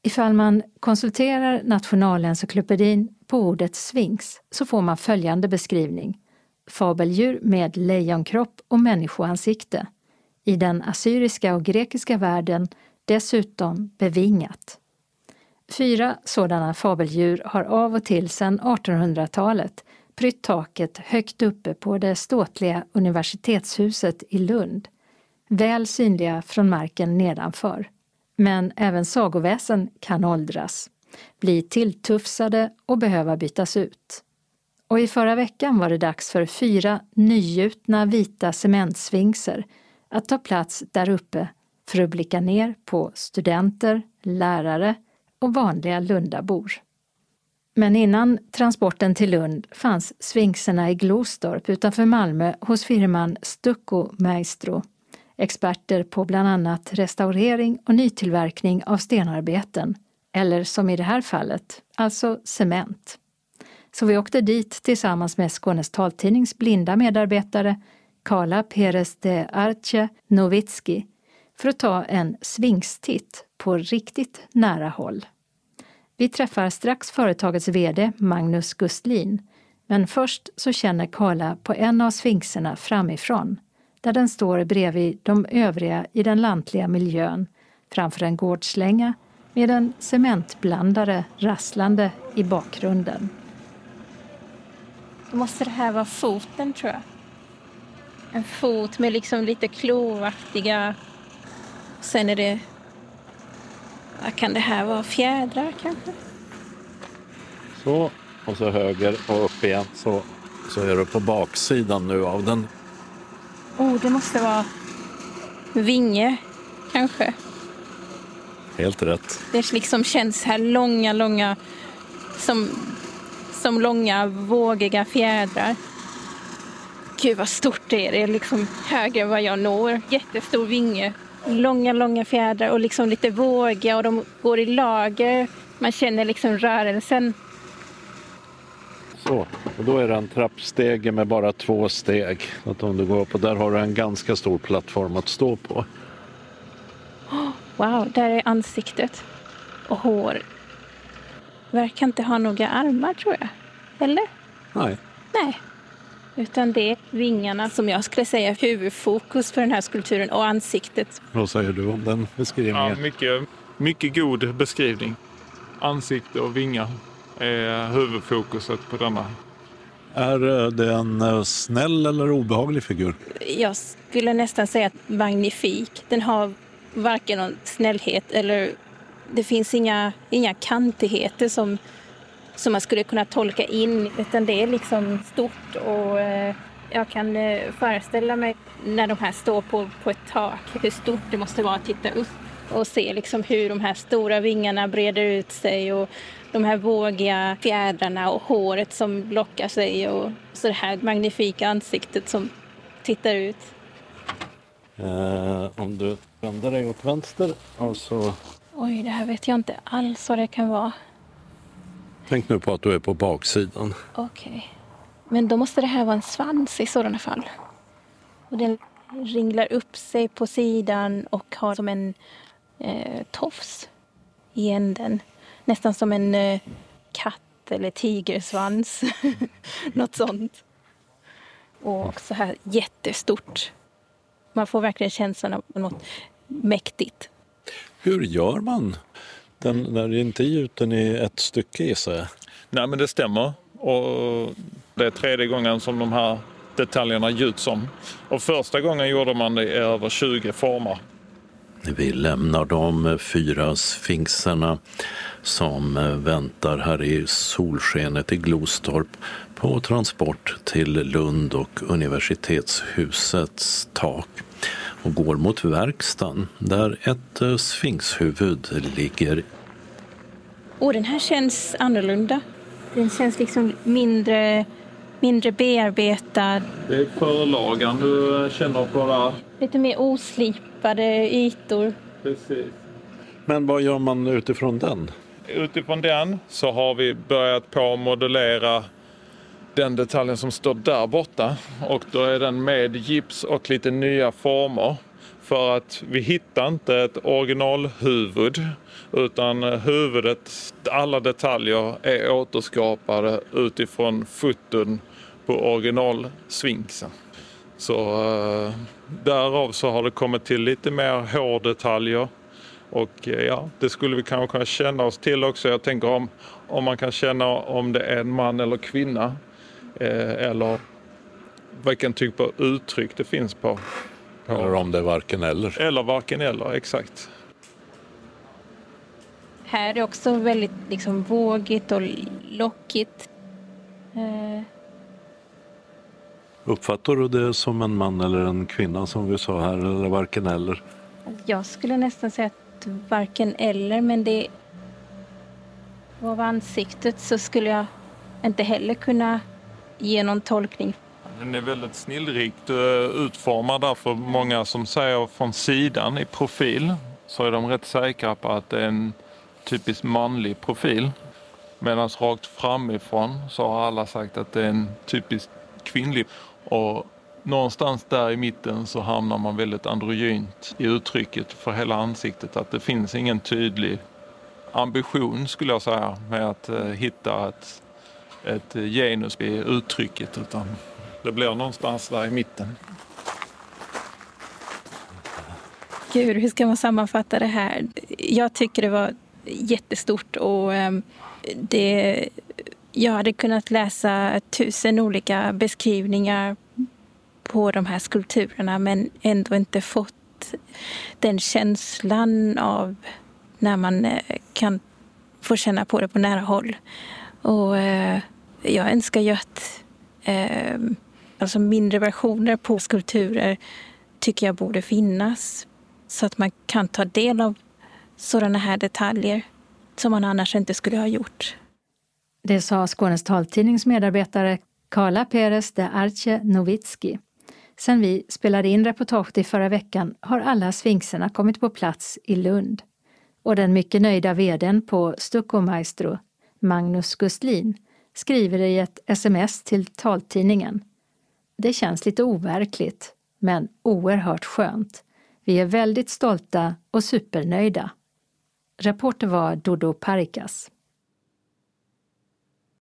Ifall man konsulterar Nationalencyklopedin på ordet sfinx så får man följande beskrivning. Fabeldjur med lejonkropp och människoansikte. I den assyriska och grekiska världen dessutom bevingat. 4 sådana fabeldjur har av och till sedan 1800-talet prytt taket högt uppe på det ståtliga universitetshuset i Lund. Väl synliga från marken nedanför. Men även sagoväsen kan åldras, bli tilltufsade och behöva bytas ut. Och i förra veckan var det dags för 4 nygjutna vita cementsfinxer att ta plats där uppe för att blicka ner på studenter, lärare och vanliga Lundabor. Men innan transporten till Lund fanns sfinxerna i Glostorp utanför Malmö hos firman Stucco Maestro. Experter på bland annat restaurering och nytillverkning av stenarbeten, eller som i det här fallet, alltså cement. Så vi åkte dit tillsammans med Skånes taltidnings blinda medarbetare Carla Perez de Arce Novitski för att ta en sfinxtitt på riktigt nära håll. Vi träffar strax företagets vd Magnus Gustlin, men först så känner Carla på en av sfinxerna framifrån, där den står bredvid de övriga i den lantliga miljön framför en gårdslänga med en cementblandare rasslande i bakgrunden. Då måste det här vara foten, tror jag. En fot med liksom lite kloaktiga. Sen är det... Vad kan det här vara? Fjädrar kanske? Så, och så höger och upp igen. Så är du på baksidan nu av den. Det måste vara vinge, kanske. Helt rätt. Det liksom känns här långa, som långa, vågiga fjädrar. Gud vad stort det är. Det är liksom högre än vad jag når. Jättestor vinge. Långa fjädrar och liksom lite vågiga och de går i lager. Man känner liksom rörelsen. Så, och då är det en trappstege med bara 2 steg. Att om du går upp och där har du en ganska stor plattform att stå på. Wow, där är ansiktet och hår. Verkar inte ha några armar, tror jag. Eller? Nej. Utan det är vingarna som jag skulle säga är huvudfokus för den här skulpturen och ansiktet. Vad säger du om den beskrivningen? Ja, mycket god beskrivning. Ansikte och vingar är huvudfokuset på denna. Är det en snäll eller obehaglig figur? Jag skulle nästan säga att magnifik. Den har varken någon snällhet eller det finns inga kantigheter som man skulle kunna tolka in, utan det är liksom stort och jag kan föreställa mig när de här står på ett tak hur stort det måste vara att titta upp och se liksom hur de här stora vingarna breder ut sig och de här vågiga fjädrarna och håret som lockar sig och så det här magnifika ansiktet som tittar ut. Om du vänder dig åt vänster och så... Oj, det här vet jag inte alls vad det kan vara. Tänk nu på att du är på baksidan. Okej. Men då måste det här vara en svans i sådana fall. Och den ringlar upp sig på sidan och har som en tofs i änden. Nästan som en katt eller tigersvans. Något sånt. Och så här jättestort. Man får verkligen känslan av något mäktigt. Hur gör man? Den är inte gjuten i ett stycke i sig. Nej, men det stämmer. Och det är 3:e gången som de här detaljerna gjuts om. Och första gången gjorde man det i över 20 former. Vi lämnar de 4 sfinxerna som väntar här i solskenet i Glostorp på transport till Lund och universitetshusets tak och går mot verkstaden där ett sfinxhuvud ligger. Den här känns annorlunda. Den känns liksom mindre bearbetad. Det är förlagan du känner på där. Lite mer oslipade ytor. Precis. Men vad gör man utifrån den? Utifrån den så har vi börjat på att modellera den detaljen som står där borta. Och då är den med gips och lite nya former. För att vi hittar inte ett originalhuvud, utan huvudet, alla detaljer är återskapade utifrån foton på originalsfinxen. Så därav så har det kommit till lite mer hårdetaljer. Och ja, det skulle vi kanske kunna känna oss till också. Jag tänker om man kan känna om det är en man eller kvinna. Eller vilken typ av uttryck det finns på. Eller om det är varken eller. Eller varken eller, exakt. Här är också väldigt liksom vågigt och lockigt. Uppfattar du det som en man eller en kvinna som vi sa här, eller varken eller? Jag skulle nästan säga att varken eller, men det av ansiktet så skulle jag inte heller kunna ge någon tolkning. Den är väldigt snillrikt utformad, därför många som säger från sidan i profil så är de rätt säkra på att det är en typisk manlig profil. Medan rakt framifrån så har alla sagt att det är en typisk kvinnlig. Och någonstans där i mitten så hamnar man väldigt androgynt i uttrycket för hela ansiktet. Att det finns ingen tydlig ambition, skulle jag säga, med att hitta ett genus i uttrycket, utan det blir någonstans där i mitten. Gud, hur ska man sammanfatta det här? Jag tycker det var jättestort och jag hade kunnat läsa 1000 olika beskrivningar på de här skulpturerna, men ändå inte fått den känslan av när man kan få känna på det på nära håll. Och jag önskar ju att alltså mindre versioner på skulpturer tycker jag borde finnas, så att man kan ta del av sådana här detaljer som man annars inte skulle ha gjort. Det sa Skånes taltidnings medarbetare Carla Pérez de Arce Novitski. Sen vi spelade in reportaget i förra veckan har alla sfinxerna kommit på plats i Lund. Och den mycket nöjda vdn på Stucco Maestro, Magnus Gustlin, skriver i ett sms till taltidningen. Det känns lite overkligt, men oerhört skönt. Vi är väldigt stolta och supernöjda. Reporter var Dodo Parikas.